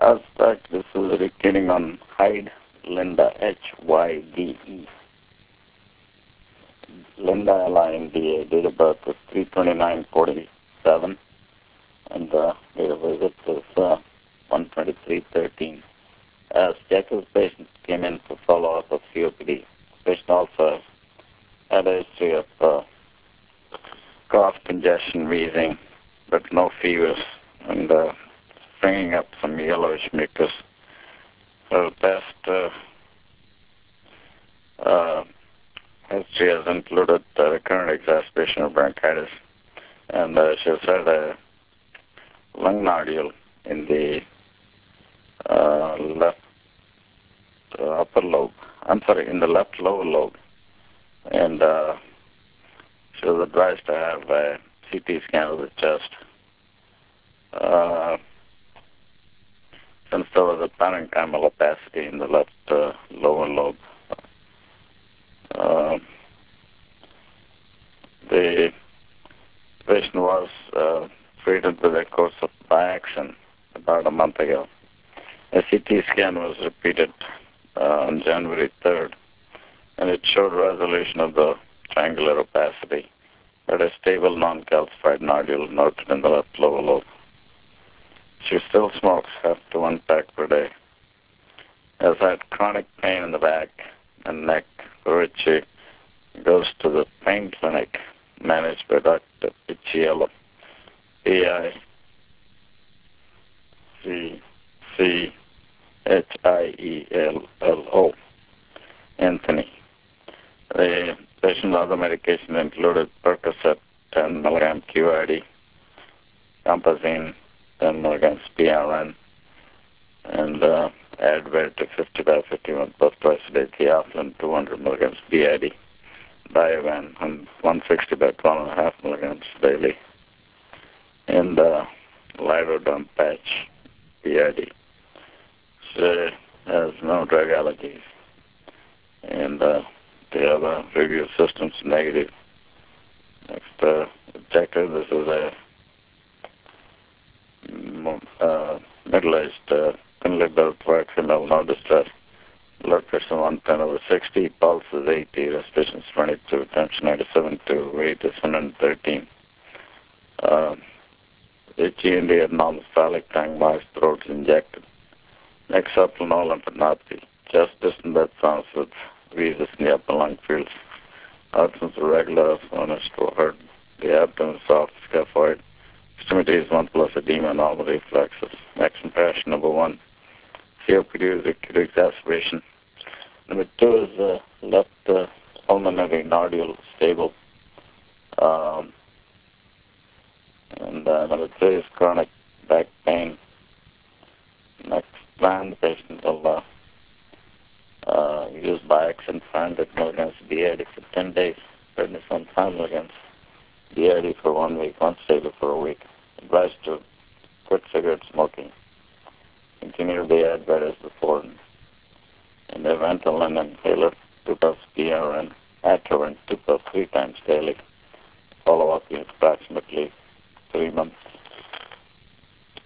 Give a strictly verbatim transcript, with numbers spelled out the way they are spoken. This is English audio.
Aztec, this is recording on Hyde, Linda, H Y D E. Linda L I N D A, date of birth is three twenty-nine forty-seven, and the date of visit is uh, one twenty-three thirteen. As Jacob's patient came in for follow-up of C O P D, patient also had a history of uh, cough, congestion, wheezing, but no fevers, and uh, bringing up some yellowish mucus. So the past uh, uh, history has included uh, recurrent exacerbation of bronchitis, and uh, she has had a lung nodule in the uh, left uh, upper lobe. I'm sorry, in the left lower lobe, and uh, she was advised to have a C T scan of the chest. Uh, since there was a parenchymal opacity in the left uh, lower lobe. Uh, the patient was uh, treated with a course of Biaxin about a month ago. A C T scan was repeated uh, on January third, and it showed resolution of the triangular opacity, but a stable non-calcified nodule noted in the left lower lobe. She still smokes half to one pack per day. Has had chronic pain in the back and neck, for which she goes to the pain clinic managed by Doctor Picciello, P I C C H I E L L O, Anthony. The patient's other medication included Percocet ten milligram Q I D, Compazine ten milligrams P R N, and uh, Advair to fifty by fifty-one plus twice a day, Theophylline two hundred milligrams B I D, Diovan and one sixty by twelve and a half milligrams daily, and uh, Lidoderm patch B I D. She has no drug allergies, and uh, the other review system's negative. Next uh, objective, this is a uh, middle-aged, uh, thinly built, white female, no distress. Blood pressure one ten over sixty, pulse is eighty, respiration is twenty-two, tension ninety-seven point two, weight is one hundred thirteen. Uh, H E N D abnormal phallic tongue, moist throat is injected. Next subtle no lymphadenopathy. Chest distant bed sounds with wheezes in the upper lung fields. Absence of regular honest heard. The abdomen is soft, scaphoid. Extremities one plus edema, normal reflexes. Next impression number one. C O P D is acute exacerbation. Number two is uh, left uh, pulmonary nodule stable. Um, and uh, number three is chronic back pain. Next plan, the patient will uh, uh, use Biaxin five hundred milligrams B I D for ten days, prednisone five milligrams B I D for one week, once daily for a week. Advised to quit cigarette smoking. Continue the Advair as before. And the Ventolin inhaler, two puffs P R N, Atrovent, two puffs three times daily. Follow up in approximately three months.